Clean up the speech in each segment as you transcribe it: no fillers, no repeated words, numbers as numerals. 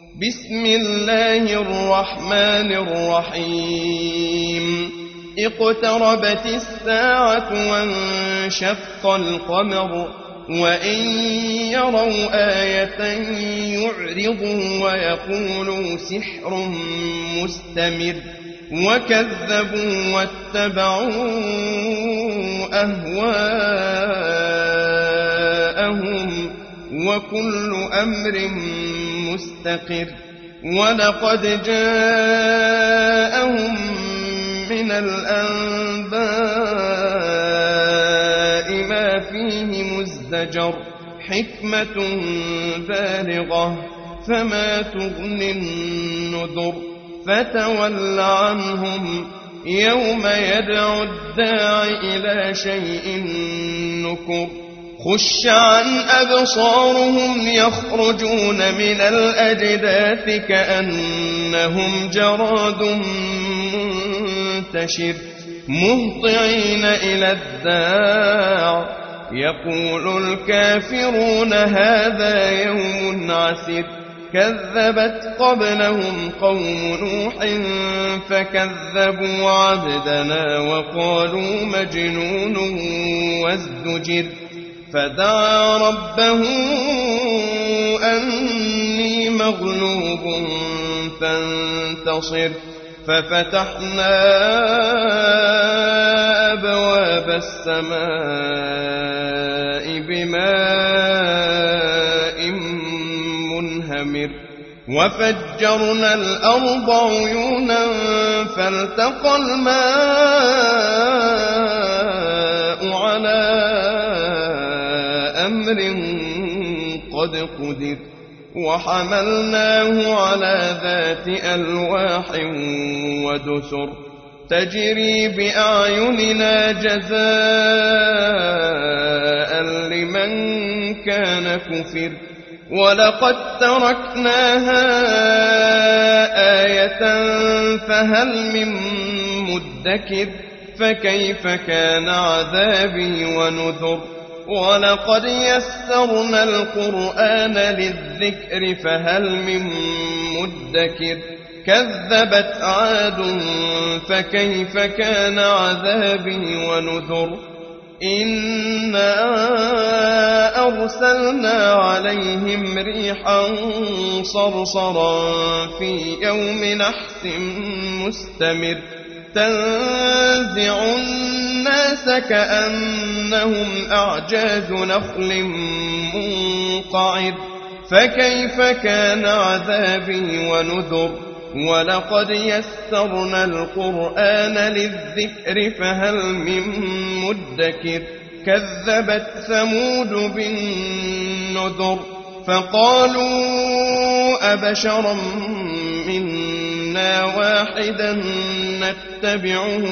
بسم الله الرحمن الرحيم اقتربت الساعة وانشق القمر وإن يروا آية يعرضوا ويقولوا سحر مستمر وكذبوا واتبعوا أهواءهم وكل أمر مستقر ولقد جاءهم من الأنباء ما فيه مزدجر حكمة بالغة فما تغني النذر فتول عنهم يوم يدعو الداع إلى شيء نكر خش عن أبصارهم يخرجون من الأجداث كأنهم جراد منتشر مهطعين إلى الداع يقول الكافرون هذا يوم عسر كذبت قبلهم قوم نوح فكذبوا عبدنا وقالوا مجنون وازدجر فدعا ربه أني مغلوب فانتصر ففتحنا أبواب السماء بماء منهمر وفجرنا الأرض عيونا فالتقى الماء على أمر قد قدر وحملناه على ذات ألواح ودسر تجري بأعيننا جزاء لمن كان كفر ولقد تركناها آية فهل من مدكر فكيف كان عذابي ونذر ولقد يسرنا القرآن للذكر فهل من مدكر كذبت عاد فكيف كان عذابي ونذر إنا أرسلنا عليهم ريحا صرصرا في يوم نحس مستمر تنزع الناس كأنهم أعجاز نخل منقعر فكيف كان عذابي ونذر ولقد يسرنا القرآن للذكر فهل من مدكر كذبت ثمود بالنذر فقالوا أبشرا منا واحدا نتبعه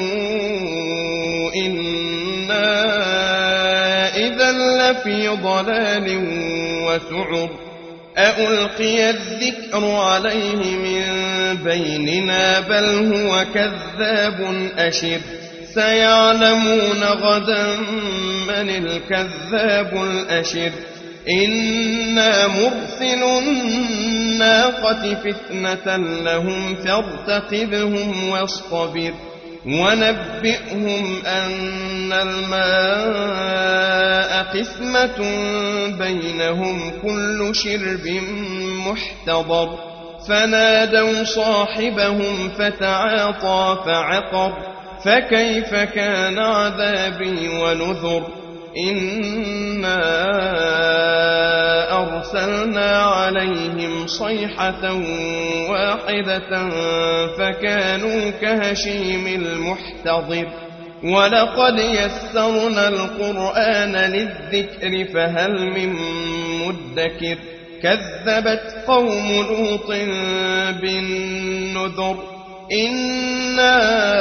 إنا إذا لفي ضلال وسعر أألقي الذكر عليه من بيننا بل هو كذاب أشر سيعلمون غدا من الكذاب الأشر إنا مرسل الناقة فتنة لهم فارتقبهم واصطبر ونبئهم أن الماء قسمة بينهم كل شرب محتضر فنادوا صاحبهم فتعاطى فعقر فكيف كان عذابي ونذر إنا أرسلنا عليهم صيحة واحدة فكانوا كهشيم المحتضر ولقد يسرنا القرآن للذكر فهل من مدكر كذبت قوم لوط بالنذر إنا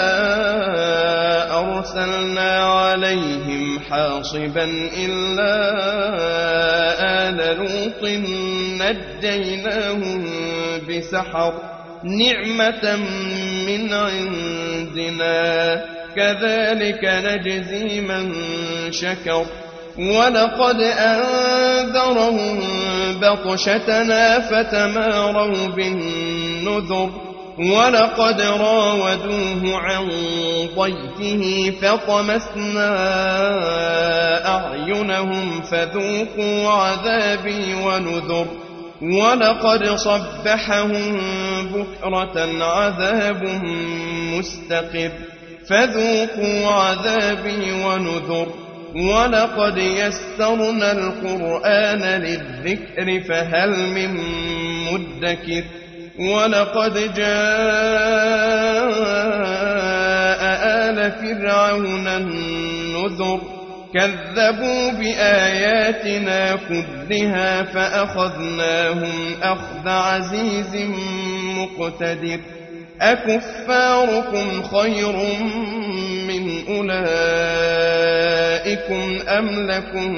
أرسلنا عليهم حاصبا إلا آل لوط نجيناهم بسحر نعمة من عندنا كذلك نجزي من شكر ولقد أنذرهم بطشتنا فتماروا بالنذر ولقد راودوه عن ضيفه فطمسنا أعينهم فذوقوا عذابي ونذر ولقد صبحهم بكرة عذاب مستقر فذوقوا عذابي ونذر ولقد يسرنا القرآن للذكر فهل من مدكر ولقد جاء آل فرعون النذر كذبوا بآياتنا كلها فأخذناهم أخذ عزيز مقتدر أكفاركم خير من أولئكم أم لكم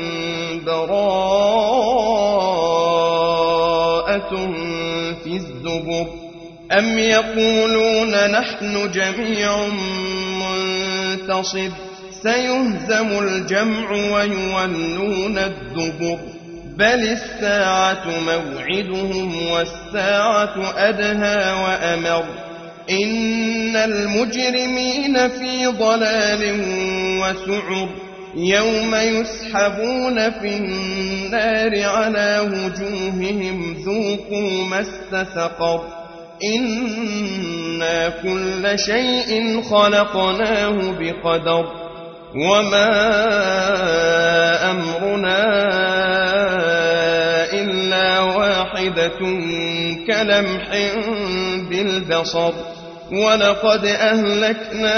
براءة في الزبر أم يقولون نحن جميع منتصر سيهزم الجمع ويولون الدبر بل الساعة موعدهم والساعة أدهى وأمر إن المجرمين في ضلال وسعر يوم يسحبون في النار على وجوههم ذوقوا مس سقر إنا كل شيء خلقناه بقدر وما أمرنا إلا واحدة كلمح بالبصر ولقد أهلكنا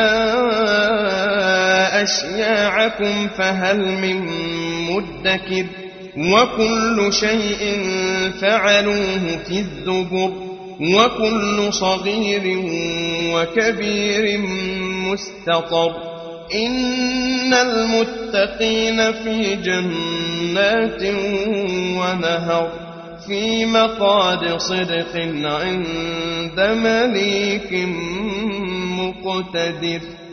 أشياعكم فهل من مدكر وكل شيء فعلوه في الزبر وكل صغير وكبير مستطر إن المتقين في جنات ونهر في مقعد صدق عند مليك مقتدر.